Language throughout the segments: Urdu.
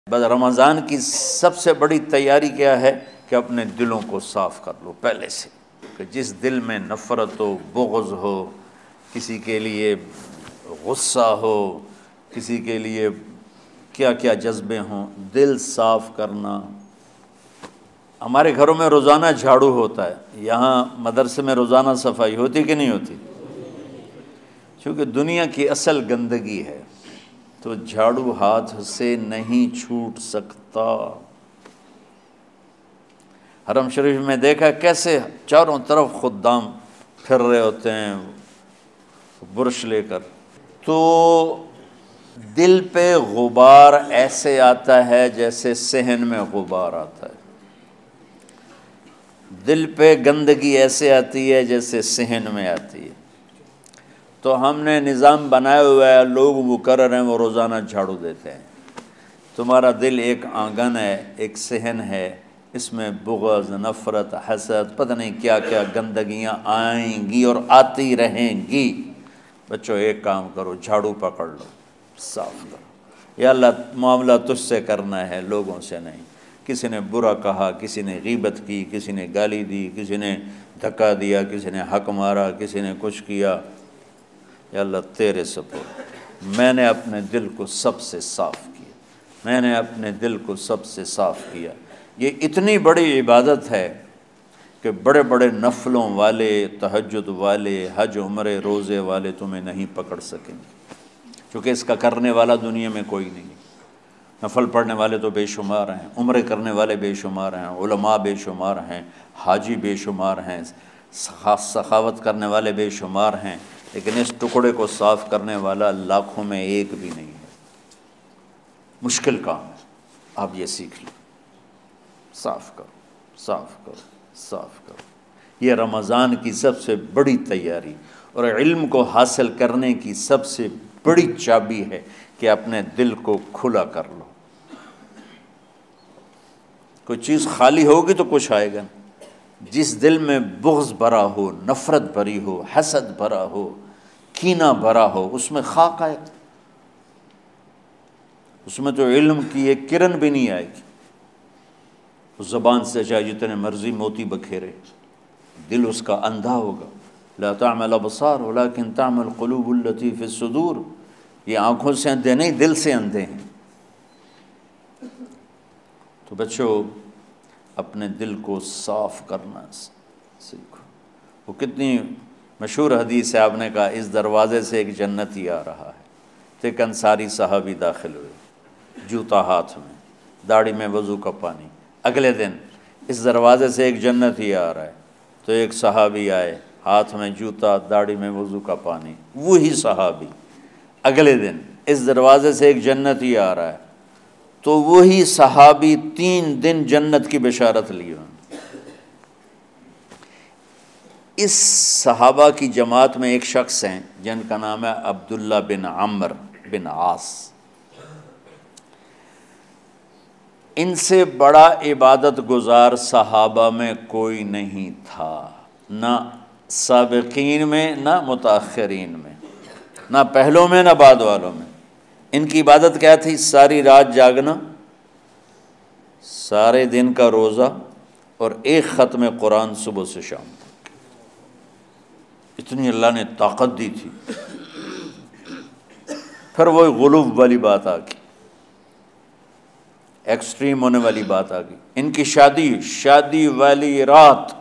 بس رمضان کی سب سے بڑی تیاری کیا ہے کہ اپنے دلوں کو صاف کر لو پہلے سے، کہ جس دل میں نفرت ہو، بغض ہو، کسی کے لیے غصہ ہو، کسی کے لیے کیا کیا جذبے ہوں، دل صاف کرنا۔ ہمارے گھروں میں روزانہ جھاڑو ہوتا ہے، یہاں مدرسے میں روزانہ صفائی ہوتی کہ نہیں ہوتی؟ چونکہ دنیا کی اصل گندگی ہے تو جھاڑو ہاتھ سے نہیں چھوٹ سکتا۔ حرم شریف میں دیکھا کیسے چاروں طرف خدام پھر رہے ہوتے ہیں برش لے کر، تو دل پہ غبار ایسے آتا ہے جیسے صحن میں غبار آتا ہے، دل پہ گندگی ایسے آتی ہے جیسے صحن میں آتی ہے۔ تو ہم نے نظام بنایا ہوا ہے، لوگ مقرر ہیں وہ روزانہ جھاڑو دیتے ہیں۔ تمہارا دل ایک آنگن ہے، ایک صحن ہے، اس میں بغض، نفرت، حسد، پتہ نہیں کیا کیا گندگیاں آئیں گی اور آتی رہیں گی۔ بچوں ایک کام کرو، جھاڑو پکڑ لو، صاف کرو۔ یا اللہ معاملہ تجھ سے کرنا ہے، لوگوں سے نہیں۔ کسی نے برا کہا، کسی نے غیبت کی، کسی نے گالی دی، کسی نے دھکا دیا، کسی نے حق مارا، کسی نے کچھ کیا، یا اللہ تیرے سپرد میں نے اپنے دل کو سب سے صاف کیا، میں نے اپنے دل کو سب سے صاف کیا۔ یہ اتنی بڑی عبادت ہے کہ بڑے بڑے نفلوں والے، تہجد والے، حج عمرے روزے والے تمہیں نہیں پکڑ سکیں گے، کیونکہ اس کا کرنے والا دنیا میں کوئی نہیں۔ نفل پڑھنے والے تو بے شمار ہیں، عمرے کرنے والے بے شمار ہیں، علماء بے شمار ہیں، حاجی بے شمار ہیں، سخاوت کرنے والے بے شمار ہیں، لیکن اس ٹکڑے کو صاف کرنے والا لاکھوں میں ایک بھی نہیں ہے۔ مشکل کام ہے، آپ یہ سیکھ لیں، صاف کرو، صاف کرو، صاف کرو۔ یہ رمضان کی سب سے بڑی تیاری اور علم کو حاصل کرنے کی سب سے بڑی چابی ہے کہ اپنے دل کو کھلا کر لو۔ کوئی چیز خالی ہوگی تو کچھ آئے گا۔ جس دل میں بغض بھرا ہو، نفرت بھری ہو، حسد بھرا ہو، کینہ بھرا ہو، اس میں خاک آئے گا، اس میں تو علم کی ایک کرن بھی نہیں آئے گی۔ اس زبان سے چاہے جتنے مرضی موتی بکھیرے، دل اس کا اندھا ہوگا۔ لا تعمى الابصار ولكن تعمى القلوب التي في الصدور۔ یہ آنکھوں سے اندھے نہیں، دل سے اندھے ہیں۔ تو بچوں اپنے دل کو صاف کرنا سیکھو۔ وہ کتنی مشہور حدیث ہے، آپ نے کہا اس دروازے سے ایک جنتی آ رہا ہے، تو ایک انصاری صحابی داخل ہوئے، جوتا ہاتھ میں، داڑھی میں وضو کا پانی۔ اگلے دن اس دروازے سے ایک جنتی آ رہا ہے، تو ایک صحابی آئے، ہاتھ میں جوتا، داڑھی میں وضو کا پانی، وہی صحابی۔ اگلے دن اس دروازے سے ایک جنتی آ رہا ہے، تو وہی صحابی 3 دن جنت کی بشارت لی انہوں نے۔ اس صحابہ کی جماعت میں ایک شخص ہیں جن کا نام ہے عبداللہ بن عمرو بن عاص۔ ان سے بڑا عبادت گزار صحابہ میں کوئی نہیں تھا، نہ سابقین میں نہ متاخرین میں، نہ پہلوں میں نہ بعد والوں میں۔ ان کی عبادت کیا تھی؟ ساری رات جاگنا، سارے دن کا روزہ، اور ایک ختم قرآن صبح سے شام تک۔ اتنی اللہ نے طاقت دی تھی۔ پھر وہ غلو والی بات آ گئی، ایکسٹریم ہونے والی بات آ گئی۔ ان کی شادی والی رات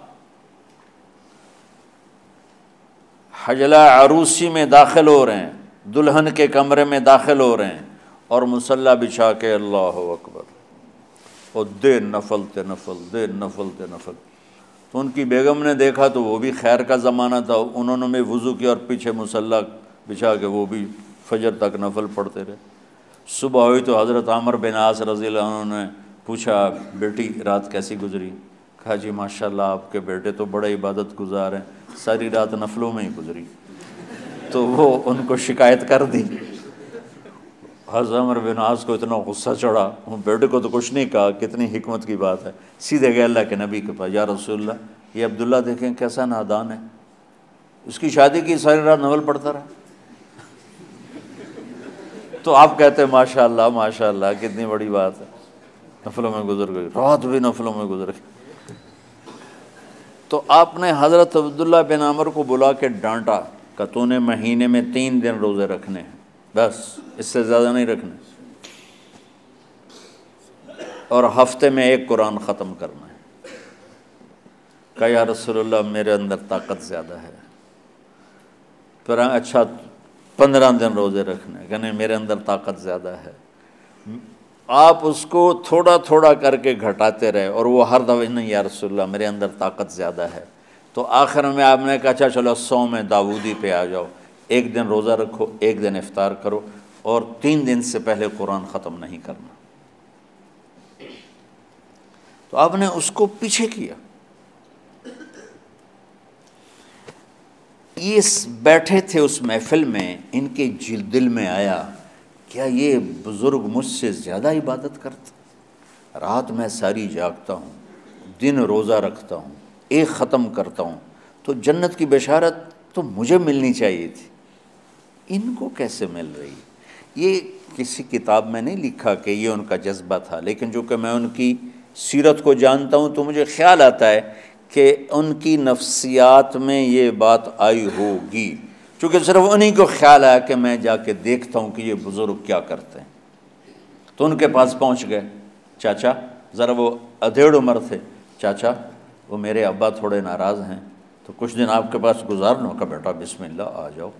حجلہ عروسی میں داخل ہو رہے ہیں، دلہن کے کمرے میں داخل ہو رہے ہیں، اور مصلی بچھا کے اللہ اکبر، اور دے نفل تے نفل، دے نفل تے نفل۔ تو ان کی بیگم نے دیکھا تو وہ بھی خیر کا زمانہ تھا، انہوں نے بھی وضو کیا اور پیچھے مصلی بچھا کے وہ بھی فجر تک نفل پڑھتے رہے۔ صبح ہوئی تو حضرت عمرو بن عاص رضی اللہ عنہ نے پوچھا، بیٹی رات کیسی گزری؟ کہا جی ماشاءاللہ آپ کے بیٹے تو بڑے عبادت گزار ہیں، ساری رات نفلوں میں ہی گزری۔ تو وہ ان کو شکایت کر دی۔ حضرت عمرو بن عاص کو اتنا غصہ چڑھا، بیٹے کو تو کچھ نہیں کہا، کتنی حکمت کی بات ہے، سیدھے گئے اللہ کے نبی کے پاس، یا رسول اللہ یہ عبداللہ دیکھیں کیسا نادان ہے، اس کی شادی کی ساری رات نفل پڑھتا رہا۔ تو آپ کہتے ہیں ماشاءاللہ ماشاءاللہ کتنی بڑی بات ہے، نفلوں میں گزر گئی، رات بھی نفلوں میں گزر گئی۔ تو آپ نے حضرت عبداللہ بن عمر کو بلا کے ڈانٹا کہ تو نے مہینے میں 3 دن روزے رکھنے ہیں، بس اس سے زیادہ نہیں رکھنے، اور ہفتے میں 1 قرآن ختم کرنا ہے۔ کہا یا رسول اللہ میرے اندر طاقت زیادہ ہے۔ پھر اچھا 15 دن روزے رکھنے، کہ نہیں میرے اندر طاقت زیادہ ہے۔ آپ اس کو تھوڑا تھوڑا کر کے گھٹاتے رہے، اور وہ ہر دفعہ نہیں یا رسول اللہ میرے اندر طاقت زیادہ ہے۔ تو آخر میں آپ نے کہا اچھا چلو صوم داؤدی پہ آ جاؤ، 1 دن روزہ رکھو، 1 دن افطار کرو، اور 3 دن سے پہلے قرآن ختم نہیں کرنا۔ تو آپ نے اس کو پیچھے کیا۔ یہ بیٹھے تھے اس محفل میں، ان کے دل میں آیا کیا یہ بزرگ مجھ سے زیادہ عبادت کرتا؟ رات میں ساری جاگتا ہوں، دن روزہ رکھتا ہوں، 1 ختم کرتا ہوں، تو جنت کی بشارت تو مجھے ملنی چاہیے تھی، ان کو کیسے مل رہی؟ یہ کسی کتاب میں نہیں لکھا کہ یہ ان کا جذبہ تھا، لیکن جو کہ میں ان کی سیرت کو جانتا ہوں تو مجھے خیال آتا ہے کہ ان کی نفسیات میں یہ بات آئی ہوگی، چونکہ صرف انہی کو خیال آیا کہ میں جا کے دیکھتا ہوں کہ یہ بزرگ کیا کرتے ہیں۔ تو ان کے پاس پہنچ گئے، چاچا، ذرا وہ ادھیڑ عمر تھے، چاچا وہ میرے ابا تھوڑے ناراض ہیں، تو کچھ دن آپ کے پاس گزار لوں؟ کا بیٹا بسم اللہ آ جاؤ۔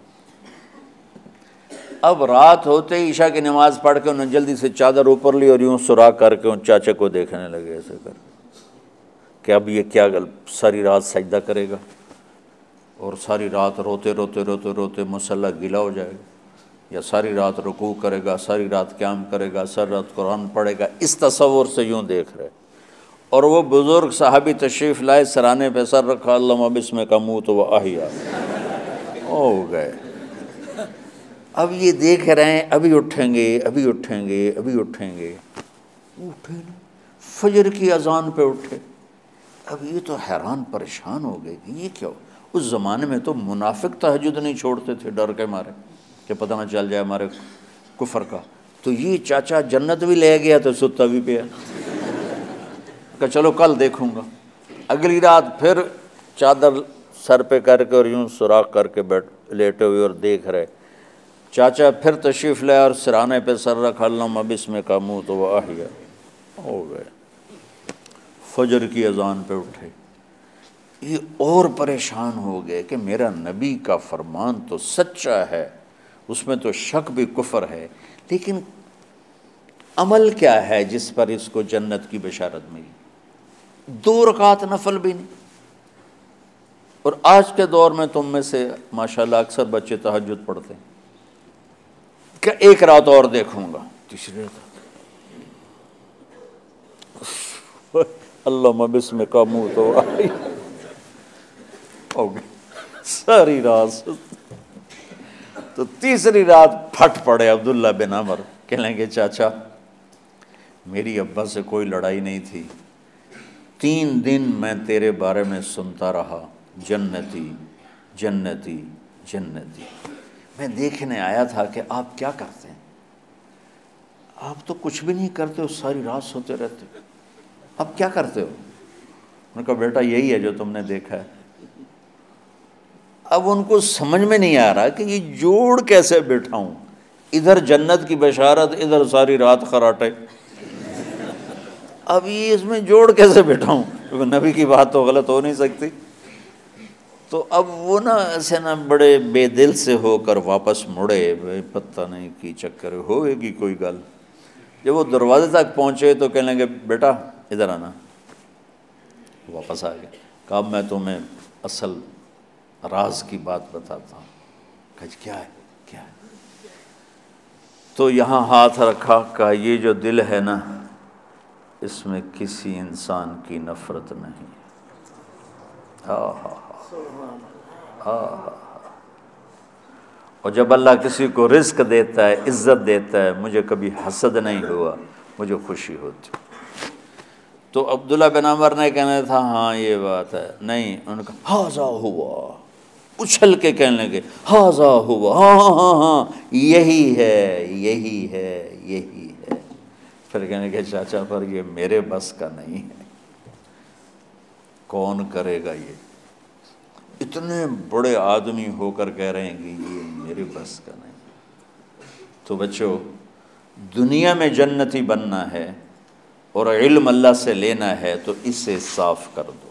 اب رات ہوتے ہی عشاء کی نماز پڑھ کے انہوں نے جلدی سے چادر اوپر لی اور یوں سراغ کر کے ان چاچے کو دیکھنے لگے ایسے کر کہ اب یہ کیا ساری رات سجدہ کرے گا، اور ساری رات روتے روتے روتے روتے مصلی گیلا ہو جائے گا، یا ساری رات رکوع کرے گا، ساری رات قیام کرے گا، ساری رات قرآن پڑھے گا، اس تصور سے یوں دیکھ رہے۔ اور وہ بزرگ صحابی تشریف لائے، سرانے پہ سر رکھا، اللہم بسمک اموت و احیا، ہو گئے۔ اب یہ دیکھ رہے ہیں ابھی اٹھیں گے، ابھی اٹھیں گے، ابھی اٹھیں گے، اٹھے نا، فجر کی اذان پہ اٹھے۔ اب یہ تو حیران پریشان ہو گئے کہ یہ کیا ہو؟ اس زمانے میں تو منافق تہجد نہیں چھوڑتے تھے ڈر کے مارے کہ پتہ نہ چل جائے ہمارے کفر کا، تو یہ چاچا جنت بھی لے گیا تو ستا بھی پیا کہ چلو کل دیکھوں گا۔ اگلی رات پھر چادر سر پہ کر کے اور یوں سوراخ کر کے لیٹے ہوئے اور دیکھ رہے۔ چاچا پھر تشریف لائے اور سرانے پہ سر رکھا، اللہم بسمک اموت و احیا، ہو گئے۔ فجر کی اذان پہ اٹھے، یہ اور پریشان ہو گئے کہ میرا نبی کا فرمان تو سچا ہے، اس میں تو شک بھی کفر ہے، لیکن عمل کیا ہے جس پر اس کو جنت کی بشارت ملی؟ 2 رکعت نفل بھی نہیں۔ اور آج کے دور میں تم میں سے ماشاءاللہ اکثر بچے تہجد پڑھتے ہیں کہ 1 رات اور دیکھوں گا، تیسری رات اللہم بسمک اموت و احیا، ہو گئی ساری رات۔ تو تیسری رات پھٹ پڑے عبداللہ بن عمر، کہنے لگے چاچا میری ابا سے کوئی لڑائی نہیں تھی، 3 دن میں تیرے بارے میں سنتا رہا، جنتی جنتی جنتی، میں دیکھنے آیا تھا کہ آپ کیا کرتے ہیں، آپ تو کچھ بھی نہیں کرتے ہو، ساری رات سوتے رہتے ہو، اب کیا کرتے ہو؟ انہوں نے کہا بیٹا یہی ہے جو تم نے دیکھا ہے۔ اب ان کو سمجھ میں نہیں آ رہا کہ یہ جوڑ کیسے بٹھاؤں، ادھر جنت کی بشارت، ادھر ساری رات خراٹے، اب یہ اس میں جوڑ کیسے بٹھاؤں، کیونکہ نبی کی بات تو غلط ہو نہیں سکتی۔ تو اب وہ نا ایسے نا بڑے بے دل سے ہو کر واپس مڑے، پتہ نہیں کی چکر ہوئے گی کوئی گل۔ جب وہ دروازے تک پہنچے تو کہنے لگے بیٹا ادھر آنا، واپس آ گئے۔ کہا میں تمہیں اصل راز کی بات بتاتا ہوں۔ کہا کیا ہے کیا ہے؟ تو یہاں ہاتھ رکھا، کہا یہ جو دل ہے نا اس میں کسی انسان کی نفرت نہیں۔ اور جب اللہ کسی کو رزق دیتا ہے، عزت دیتا ہے، مجھے کبھی حسد نہیں ہوا، مجھے خوشی ہوتی۔ تو عبداللہ بن عمر نے کہنا تھا ہاں یہ بات ہے، نہیں، انہوں نے کہا ہاذا ہوا، اچھل کے کہنے لگے ہاذا ہوا، ہاں ہاں ہاں ہاں یہی ہے یہی ہے یہی ہے۔ پھر کہنے لگے چاچا پر یہ میرے بس کا نہیں ہے، کون کرے گا یہ؟ اتنے بڑے آدمی ہو کر کہہ رہے ہیں کہ یہ میرے بس کا نہیں۔ تو بچوں، دنیا میں جنتی بننا ہے اور علم اللہ سے لینا ہے تو اسے صاف کر دو،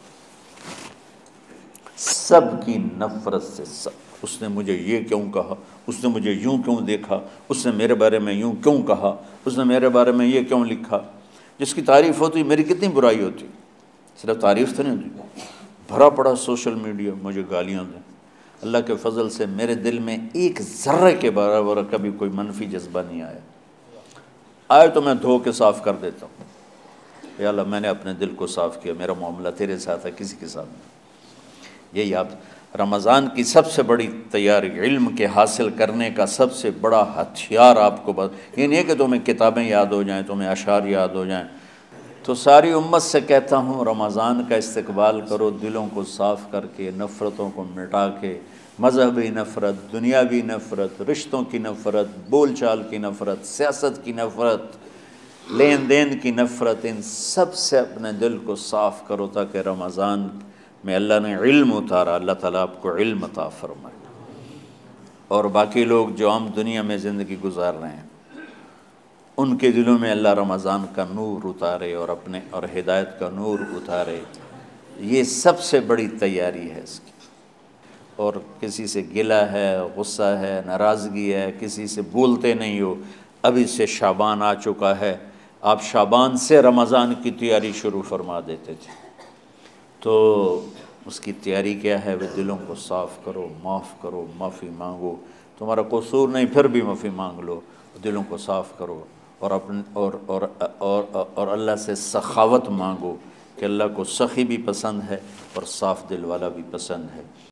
سب کی نفرت سے۔ سب، اس نے مجھے یہ کیوں کہا، اس نے مجھے یوں کیوں دیکھا، اس نے میرے بارے میں یوں کیوں کہا، اس نے میرے بارے میں یہ کیوں لکھا۔ جس کی تعریف ہوتی میری کتنی برائی ہوتی، صرف تعریف تو نہیں ہوتی، بھرا پڑا سوشل میڈیا مجھے گالیاں دیں۔ اللہ کے فضل سے میرے دل میں ایک ذرے کے برابر کبھی کوئی منفی جذبہ نہیں آیا، آئے تو میں دھو کے صاف کر دیتا ہوں، یا اللہ میں نے اپنے دل کو صاف کیا، میرا معاملہ تیرے ساتھ ہے، کسی کے ساتھ نہیں۔ یہی آپ رمضان کی سب سے بڑی تیاری، علم کے حاصل کرنے کا سب سے بڑا ہتھیار آپ کو یہ نہیں ہے کہ تمہیں کتابیں یاد ہو جائیں، تمہیں اشعار یاد ہو جائیں۔ تو ساری امت سے کہتا ہوں رمضان کا استقبال کرو، دلوں کو صاف کر کے، نفرتوں کو مٹا کے، مذہبی نفرت، دنیاوی نفرت، رشتوں کی نفرت، بول چال کی نفرت، سیاست کی نفرت، لین دین کی نفرت، ان سب سے اپنے دل کو صاف کرو تاکہ رمضان میں اللہ نے علم اتارا، اللہ تعالیٰ آپ کو علم عطا فرمائے، اور باقی لوگ جو عام دنیا میں زندگی گزار رہے ہیں ان کے دلوں میں اللہ رمضان کا نور اتارے اور ہدایت کا نور اتارے۔ یہ سب سے بڑی تیاری ہے اس کی۔ اور کسی سے گلہ ہے، غصہ ہے، ناراضگی ہے، کسی سے بولتے نہیں ہو، ابھی سے شعبان آ چکا ہے، آپ شعبان سے رمضان کی تیاری شروع فرما دیتے تھے، تو اس کی تیاری کیا ہے؟ وہ دلوں کو صاف کرو، معاف کرو، معافی مانگو، تمہارا قصور نہیں پھر بھی معافی مانگ لو، دلوں کو صاف کرو، اور اللہ سے سخاوت مانگو کہ اللہ کو سخی بھی پسند ہے اور صاف دل والا بھی پسند ہے۔